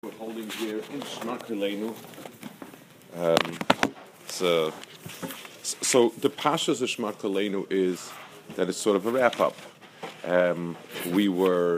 We're holding here in Shmakelenu. So the Pashas of Shmakelenu is that it's sort of a wrap up. We were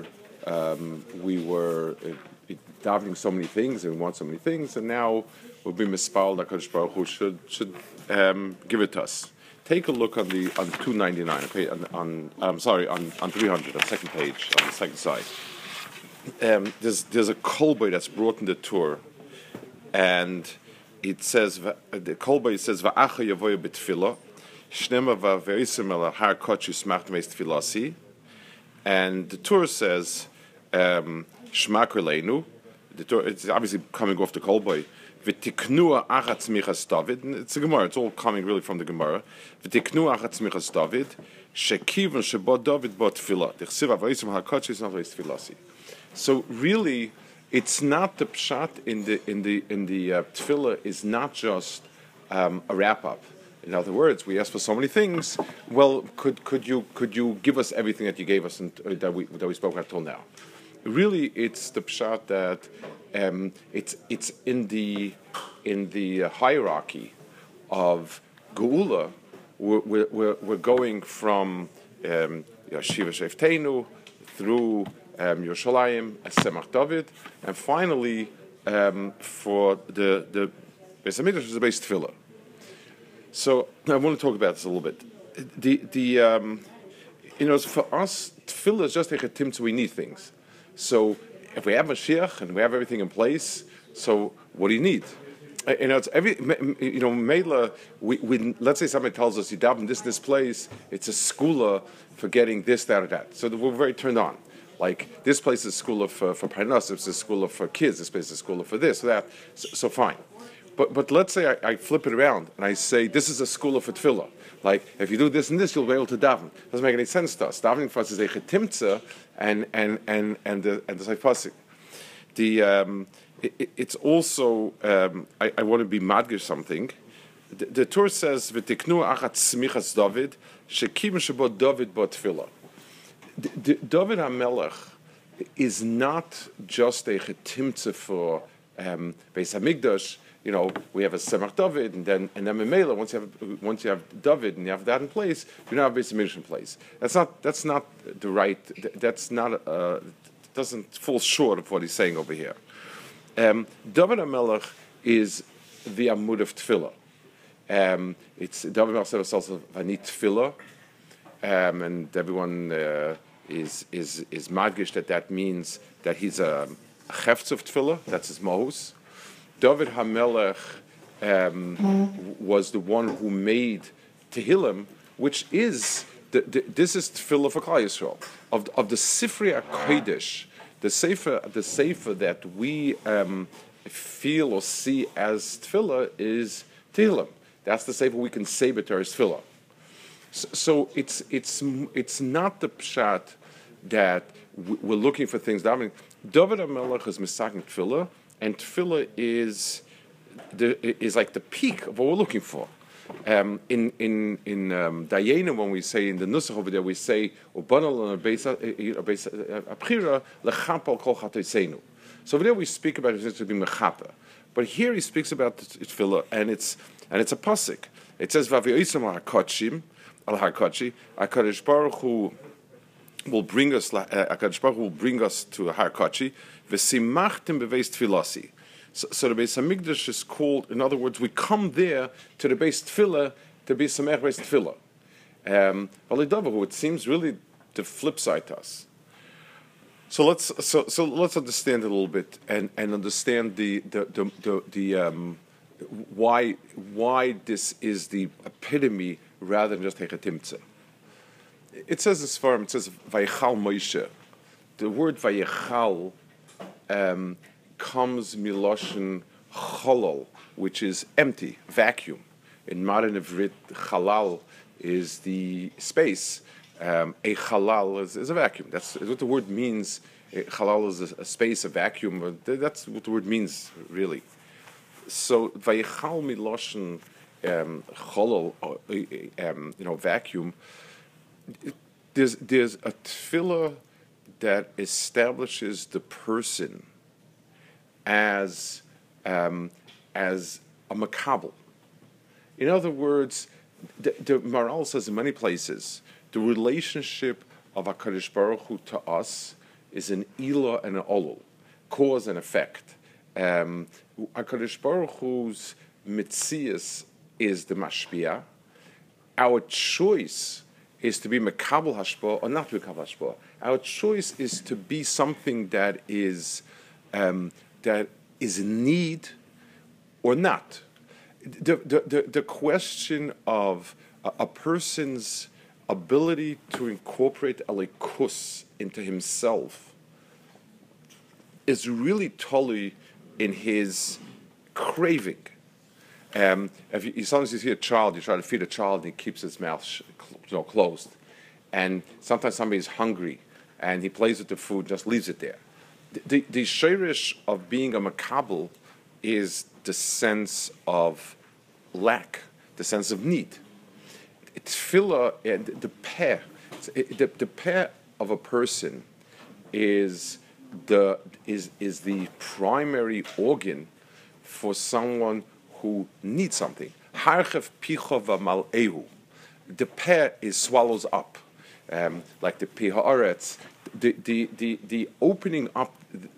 davening so many things and we want so many things, and now we'll be mispal that HaKadosh Baruch Hu should give it to us. Take a look on 299, okay, on 300, on the second page, on the second side. There's a kolbay that's brought in the Torah, and it says the kolbay says va'acha yavoy b'tfilah, shnema va'veisim el har kodesh smach meis tfilasi, and the Torah says shmak leinu. The Torah, it's obviously coming off the kolbay. V'tiknua achatz michas David. It's a Gemara. It's all coming really from the Gemara. V'tiknua achatz michas David. Shekivan sheba David ba tefillah. Dichsiv avayisum hakodesh is not veis tefilasi. So really, it's not the pshat in the tefillah is not just a wrap up. In other words, we ask for so many things. Well, could you give us everything that you gave us and that we spoke about till now? Really, it's the pshat that it's in the hierarchy of Geula. We're going from Shiva Sheftenu through Yerushalayim, Semach David, and finally for the Beis Hamikdash is the Beis Tefillah. So I want to talk about this a little bit. For us, Tefillah is just like a timtzah. We need things. So if we have Mashiach and we have everything in place, so what do you need? It's Mela. We let's say somebody tells us you daven this place. It's a skula for getting this, that, or that. So we're very turned on. Like this place is skula for parnas, it's a skula for kids. This place is skula for this, or that. So fine. But let's say I flip it around and I say this is a skula for tefillah. Like if you do this and this, you'll be able to daven. Doesn't make any sense to us. Davening for us is a chetimtza and the pasuk. It's also I want to be madgish something. The Torah says v'tiknu achat smichas David shekim shebo David bo tefillah. David HaMelech is not just a chetimtza for Beis Hamikdash. We have a Semach David, and then Memela. Once you have David and you have that in place, you now have Beis Hamikdash in place. That's not the right. That's not. Doesn't fall short of what he's saying over here. David HaMelech is the Amud of Tefillah. It's David HaMelech said also Vanit Tefillah, and everyone is madgish that means that he's a cheftz of Tefillah. That's his mohus. David HaMelech was the one who made Tehillim, which is this is Tefillah for Klal Yisrael of the Sifrei HaKodesh, the sefer that we feel or see as Tefillah is Tehillim. That's the sefer we can say better as Tefillah. So it's not the pshat that we're looking for things. David HaMelech is misaking Tefillah. And tefillah is like the peak of what we're looking for. In Dayena, when we say in the Nusach over there, we say Ubanal Apchira lechapal kol chatoseinu. So over there we speak about it to be mechapa, but here he speaks about tefillah, and it's a pasuk. It says Vaviyoisam al hakodesh al hakodesh. HaKadosh Baruch Hu will bring us. HaKadosh Baruch Hu will bring us to a har kodesh. V'simachtim beveis tefilasi. So the Beis Hamikdash is called. In other words, we come there to the Beis Tefillah to be samech Beis Tefillah. V'ledavahu, it seems really the flip side to us. So let's understand it a little bit and understand the why this is the epitome rather than just a chetimtza. It says this form. It says Vayichal Moshe. The word Vayichal comes miloshen cholol, which is empty, vacuum. In modern Ivrit, chalal is the space. A chalal is a vacuum. That's what the word means. Chalal is a space, a vacuum. That's what the word means, really. So vayichal miloshen cholol, vacuum. There's a tefillah that establishes the person as as a makabel. In other words, the Maral says in many places, the relationship of HaKadosh Baruch Hu to us is an ilah and an olul, cause and effect. HaKadosh Baruch Hu's mitzias is the mashpia. Our choice is to be mekabel hashpah or not mekabel hashpah. Our choice is to be something that is in need or not. The question of a person's ability to incorporate elikus into himself is really totally in his craving. Sometimes you see a child, you try to feed a child, and he keeps his mouth closed. And sometimes somebody's hungry, and he plays with the food, just leaves it there. The shirish of being a makabel is the sense of lack, the sense of need. Tefillah, the peh of a person is the primary organ for someone who needs something. Harchev picha v'mal'ehu. The peh swallows up, like the peh haaretz. The opening up,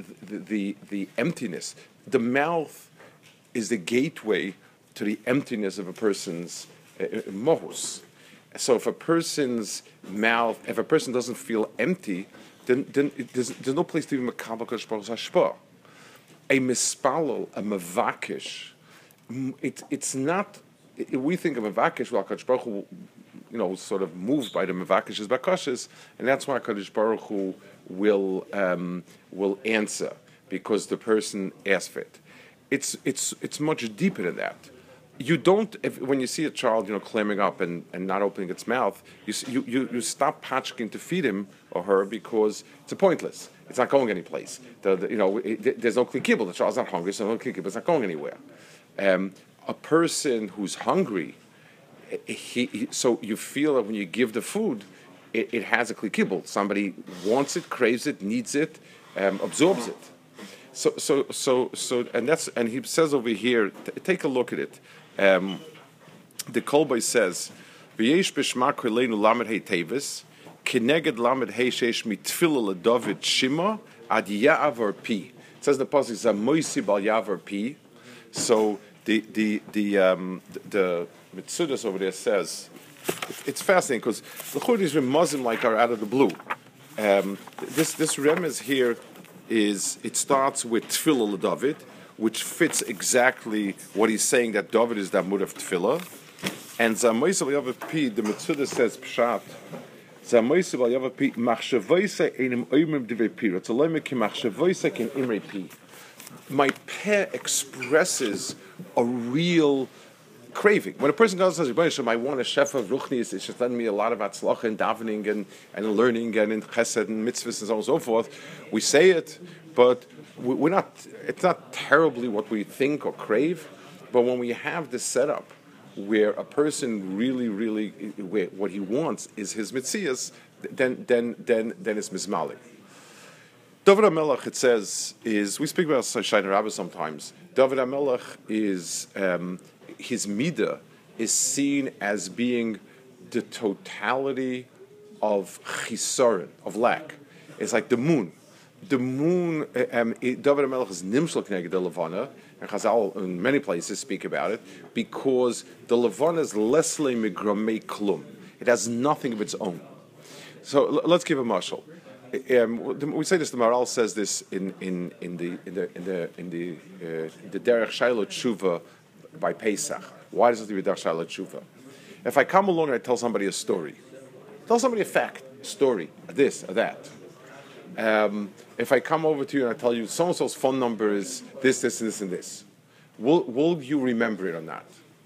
the emptiness. The mouth is the gateway to the emptiness of a person's mohus. So if a person's mouth, if a person doesn't feel empty, then there's no place to be makabel HaKadosh Baruch Hu's hashpah. A mispalel, a mevakish, it's not. We think of mevakish, well, HaKadosh Baruch Hu, sort of moved by the mevakish's bakashas, and that's why HaKadosh Baruch Hu will answer, because the person asked for it. It's much deeper than that. You don't, when you see a child, clamming up and not opening its mouth, you stop patchking to feed him or her because it's pointless. It's not going anyplace. There's no kli kibble. The child's not hungry, so no kli kibble. It's not going anywhere. A person who's hungry, so you feel that when you give the food, it has a kli kibble. Somebody wants it, craves it, needs it, absorbs it. So, and he says over here, take a look at it. The Kolbai says, "V'yesh b'shma koleinu lamed hey tevis, kineged lamed hey sheish mitfila leDavid Shima ad ya'avar pi." It says in the pasuk zamoisi bal yavar pi. So the Mitzudas over there says, it's fascinating because the Chudis Muslim like are out of the blue. This remez here it starts with Tefillah LeDavid, which fits exactly what he's saying, that David is the Amud of Tefillah. And Zamois Bal Yavar Pi, the Mitzudah says Pshat, Zamois Bal Yavar Pi, Machshavoisa Einim Oimrim Divrei Pi, Ratzaloim Ki Machshavoisa Ken Imrei Pi. My peh expresses a real craving. When a person goes and says, I want a chef of Ruchnis, it's just done me a lot of atzlacha and davening and learning and in chesed and mitzvahs and so on and so forth. We say it, but we're not. It's not terribly what we think or crave. But when we have this setup where a person really, where what he wants is his mitzias, then it's mizmalik. David HaMelech, it says, we speak about Shayna Rabbah sometimes. David HaMelech is his midah is seen as being the totality of chisaron, of lack. It's like the moon. The moon, David HaMelech is nimshal k'neged the Levana, and Chazal in many places speak about it, because the Levana is lesle migramei klum. It has nothing of its own. So let's give a mashal. We say this. The Maral says this in the Derech Shiloh Tshuva by Pesach. Why does it have to be Derech Shiloh Tshuva? If I come along and I tell somebody a story, tell somebody a fact, a story, this, or that. If I come over to you and I tell you so and so's phone number is this, and this, will you remember it or not?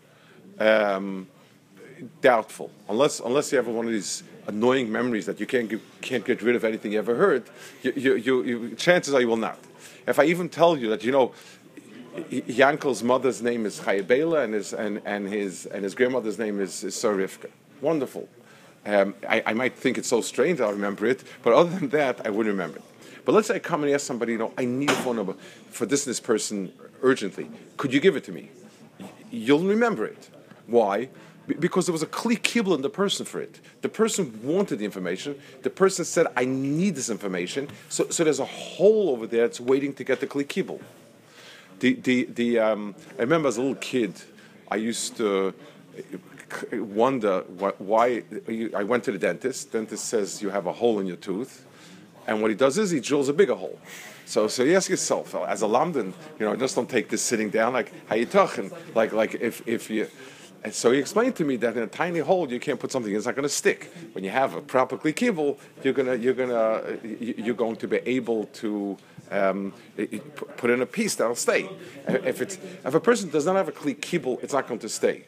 Doubtful, unless you have one of these annoying memories that you can't get rid of anything you ever heard. You chances are you will not. If I even tell you that Yankel's mother's name is Chayabela and his grandmother's name is Sarivka, wonderful. I might think it's so strange I'll remember it, but other than that, I wouldn't remember it. But let's say I come and ask somebody, I need a phone number for this person urgently. Could you give it to me? You'll remember it. Why? Because there was a kli kibble in the person for it. The person wanted the information. The person said, I need this information. So there's a hole over there that's waiting to get the kli kibble. I remember as a little kid, I used to wonder why I went to the dentist. Dentist says you have a hole in your tooth. And what he does is he drills a bigger hole. So you ask yourself, as a lamdan, just don't take this sitting down like how you talking, like if you. And so he explained to me that in a tiny hole you can't put something; it's not going to stick. When you have a proper kli kibble, you're going to be able to put in a piece that'll stay. If a person does not have a kli kibble, it's not going to stay.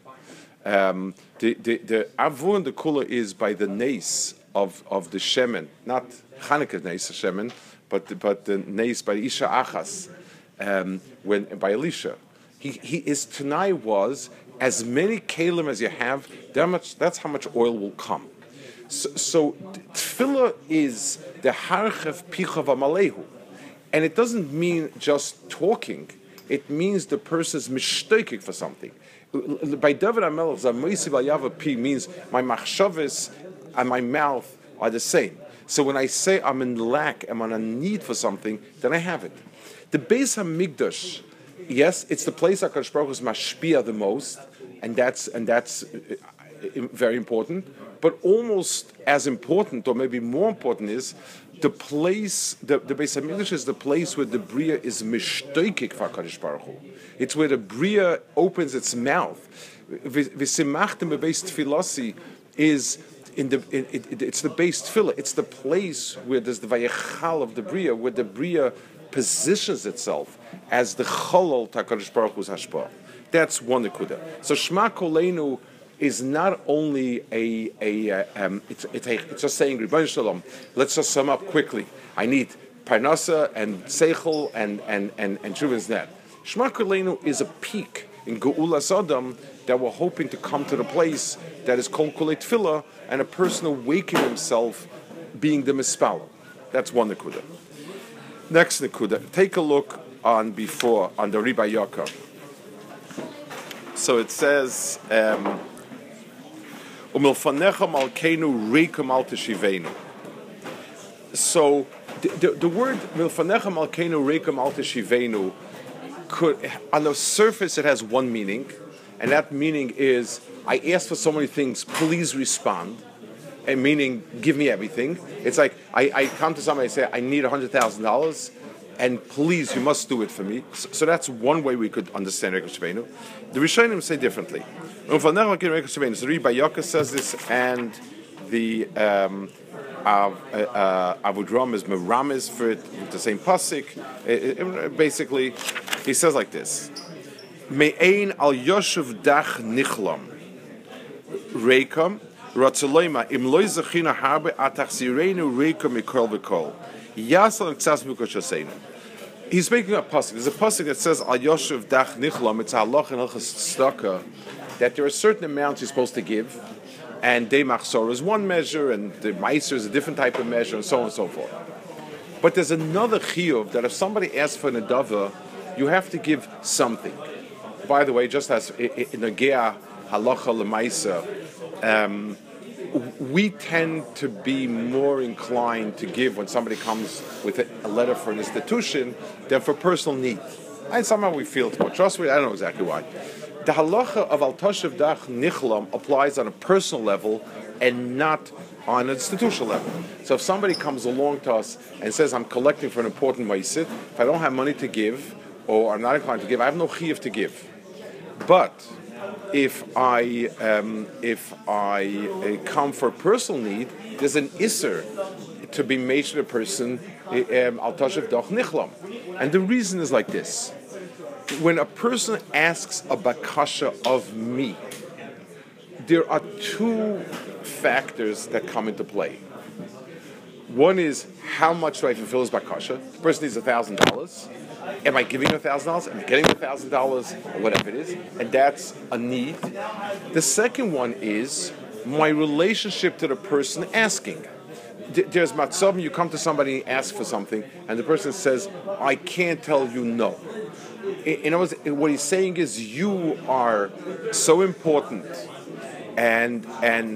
The avur and the kula is by the nace of the shemen, not Chanukah's nace of shemen, but the nace by Isha Achas, by Elisha. His Tanai was, as many kalim as you have, that's how much oil will come. So tefillah is the harchev pichav amalehu, and it doesn't mean just talking. It means the person's mishtoikik for something. By David HaMelech, Zamoisi Vayava Pi means my machshavos and my mouth are the same. So when I say I'm in lack, I'm on a need for something, then I have it. The Beis HaMikdash, yes, it's the place HaKadosh Baruch Hu is mashpia the most, and that's very important. But almost as important, or maybe more important, is the place. The Beis HaMikdash is the place where the bria is mishtoikik for HaKadosh Baruch Hu. It's where the bria opens its mouth. V'simachtem bebeis tefilasi is it's the base tefillah. It's the place where there's the vayechal of the bria, where the bria positions itself as the cholol HaKadosh Baruch Hu's hashpah. That's one nekuda. So Shema Koleinu is not only it's just saying Rebbeinu Shalom. Let's just sum up quickly. I need parnasa and seichel and Shuvin Znet. Shema Koleinu is a peak in Geula Sodom that we're hoping to come to the place that is called Kolei Tefillah, and a person awaken himself being the Mispala. That's one Nekuda. Next Nekuda, take a look on the Riba Yaakov. So it says, Umilfanecha malkeinu reikum al teshivenu. So the word Milfanecha malkeinu reikum al teshivenu could, on the surface, it has one meaning, and that meaning is, I ask for so many things, please respond, and meaning, give me everything. It's like, I come to somebody and say, I need $100,000, and please, you must do it for me. So that's one way we could understand Rekel Shivenu. The Rishonim say differently. So the Riba Yaakov says this, and the Avudraham is Meramis for it, with the same pasuk. Basically, he says like this: Me'ein al yoshev dach nichlam reikam ratzaloima im loy zechina harbe atachzirenu reikam mikol v'kol yasal ksas mukoshaseinu. He's making a pasuk. There's a pasuk that says al yoshev dach nichlam. It's halach and halachas tzedakah that there are certain amounts you're supposed to give, and day machzor is one measure, and the meiser is a different type of measure, and so on and so forth. But there's another chiyuv that if somebody asks for an adava, you have to give something. By the way, just as in a gea halacha lemaisa, we tend to be more inclined to give when somebody comes with a letter for an institution than for personal need. And somehow we feel it's more trustworthy. I don't know exactly why. The halacha of al toshev dach nichlam applies on a personal level and not on an institutional level. So if somebody comes along to us and says, I'm collecting for an important meisit, if I don't have money to give, or I'm not inclined to give, I have no chiyuv to give. But if I come for personal need, there's an isser to be made to the person al toshev dach nichlam. And the reason is like this. When a person asks a bakasha of me, there are two factors that come into play. One is, how much do I fulfill his bakasha? The person needs $1,000. Am I giving him $1,000? Am I getting $1,000? Or whatever it is. And that's a need. The second one is my relationship to the person asking. there's matzom, you come to somebody and ask for something, and the person says, I can't tell you no. In other words, what he's saying is, you are so important, and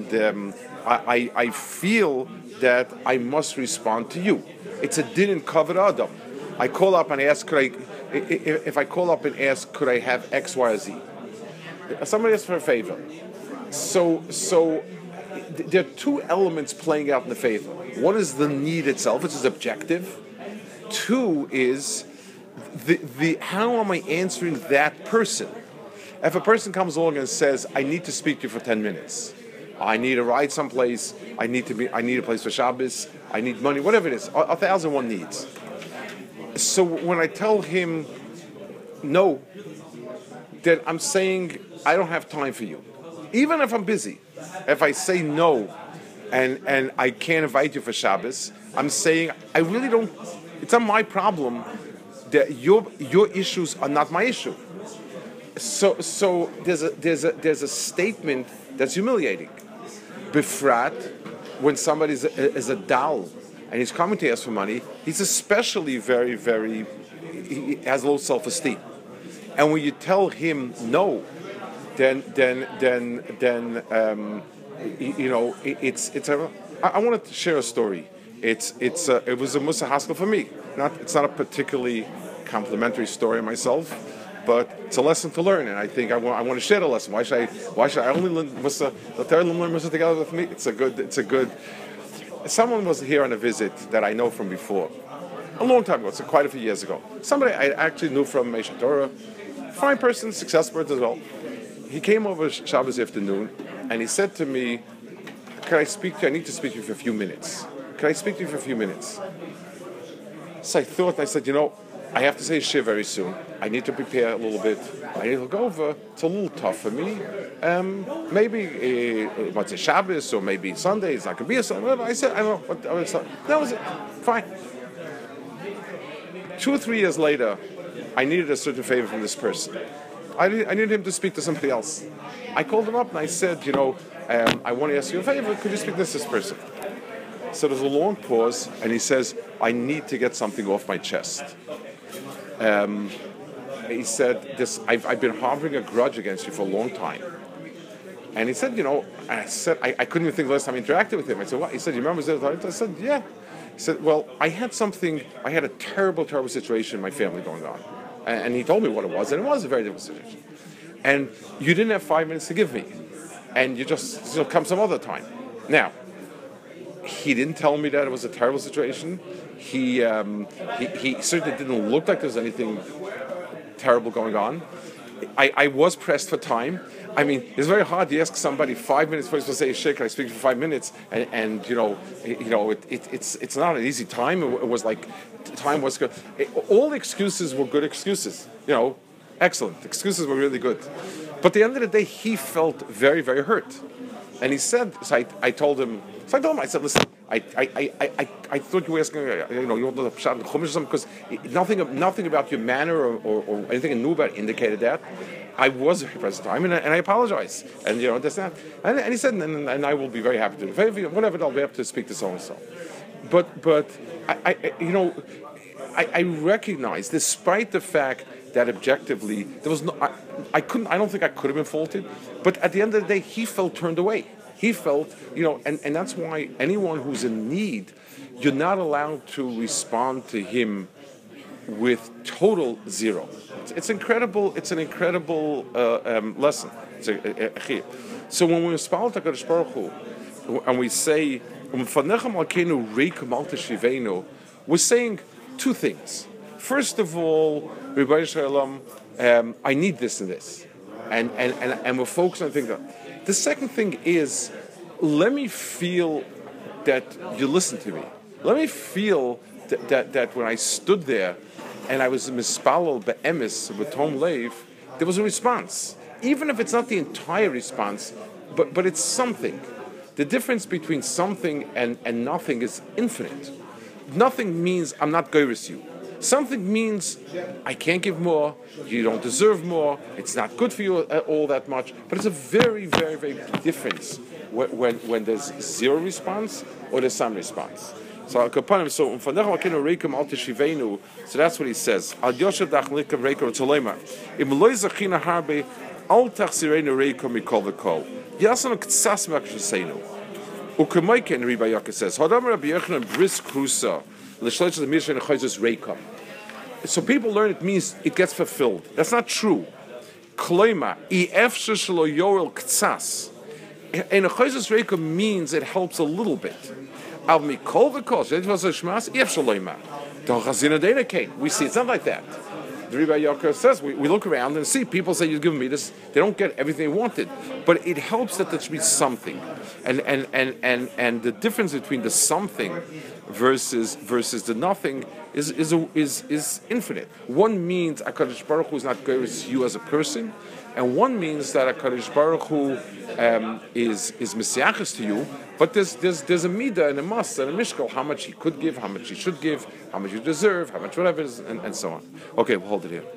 I feel that I must respond to you. It's a din in kavod adam. I call up and ask, if I call up and ask, could I have X, Y, or Z? Somebody asks for a favor. So there are two elements playing out in the favor. One is the need itself, which is objective. Two is the how am I answering that person? If a person comes along and says, I need to speak to you for 10 minutes, I need a ride someplace, I need a place for Shabbos, I need money, whatever it is, 1,001 needs. So when I tell him no, then I'm saying I don't have time for you. Even if I'm busy, if I say no and I can't invite you for Shabbos, I'm saying I really don't, it's not my problem that your issues are not my issue. So there's a statement that's humiliating. Befrat, when somebody is a dal and he's coming to ask for money, he's especially very, very, he has low self-esteem. And when you tell him no, then it's a. I want to share a story. It was a Musa Haskell for me. It's not a particularly complimentary story myself, but it's a lesson to learn, and I think I want to share the lesson. Why should I only learn Musa? Learn Musa together with me. It's a good. Someone was here on a visit that I know from before, a long time ago. It's quite a few years ago. Somebody I actually knew from Meisha Torah, fine person, successful as well. He came over Shabbos afternoon, and he said to me, "Can I speak to you? I need to speak to you for a few minutes. Can I speak to you for a few minutes?" So I thought, and I said, I have to say Shiv very soon. I need to prepare a little bit. I need to go over. It's a little tough for me. Maybe what's a Shabbos or maybe Sunday. It's not going to be a Sunday. I said, I don't know. That was it. Fine. 2 or 3 years later, I needed a certain favor from this person. I needed him to speak to somebody else. I called him up and I said, I want to ask you a favor. Could you speak to this person? So there's a long pause, and he says, I need to get something off my chest. He said, I've been harboring a grudge against you for a long time. And he said, I said, I couldn't even think the last time I interacted with him. I said, what? He said, you remember this? I said, yeah. He said, well, I had a terrible, terrible situation in my family going on. And he told me what it was, and it was a very difficult situation. And you didn't have 5 minutes to give me. And you just come some other time. Now, he didn't tell me that it was a terrible situation. He certainly didn't look like there was anything terrible going on. I was pressed for time. I mean, it's very hard to ask somebody 5 minutes before you say, "Shit, can I speak for 5 minutes?" And it's not an easy time. It was like time was good. All the excuses were good excuses. Excellent excuses were really good. But at the end of the day, he felt very, very hurt. And he said, I told him, I said, listen, I thought you were asking, you want to pshat in Chumash or something, because nothing about your manner or anything I knew about indicated that. I was very pressed time, and I apologize. And that's not. And he said, and I will be very happy to. Whatever, I'll be able to speak to so and so. But I recognize, despite the fact that objectively there was no, I don't think I could have been faulted, but at the end of the day, he felt turned away. He felt, and that's why anyone who's in need, you're not allowed to respond to him with total zero. It's incredible. It's an incredible lesson. So when we spell HaKadosh Baruch Hu, and we say, we're saying two things. First of all, Rebbeinu Shalom, I need this and this, and we're focused on things. The second thing is, let me feel that you listen to me. Let me feel that when I stood there and I was mispalel be'emes with Tom Lev, there was a response, even if it's not the entire response, but it's something. The difference between something and nothing is infinite. Nothing means I'm not goyrus you. Something means I can't give more, you don't deserve more, it's not good for you all that much, but it's a very, very, very big difference when there's zero response or there's some response. So Kapanim, so that's what he says. Al Yoshev Dachlikim Reiko Tolema. Im Loi Zachina Harbe Al Tachsirenu Reiko Mikol V'Kol. Yasan Ktsas Makshasenu. Ukemoiken Riba Yaka says. Hodam Rabbi Yochanan Bris Krusa L'Shleich the Mishnah Chayzus Reiko. So people learn it means it gets fulfilled. That's not true. Kloima Efshe Shelo Yoel Ktsas. And a Chayzus Reiko means it helps a little bit. We see it's not like that. The Rebbe Yaakov says we look around and see people say you've given me this. They don't get everything they wanted, but it helps that there should be something, and the difference between the something versus the nothing is infinite. One means HaKadosh Baruch Hu is not good with you as a person, and one means that HaKadosh Baruch Hu is Messiachis to you, but there's a midah and a must and a mishkal, how much he could give, how much he should give, how much you deserve, how much whatever it is, and so on. Okay, we'll hold it here.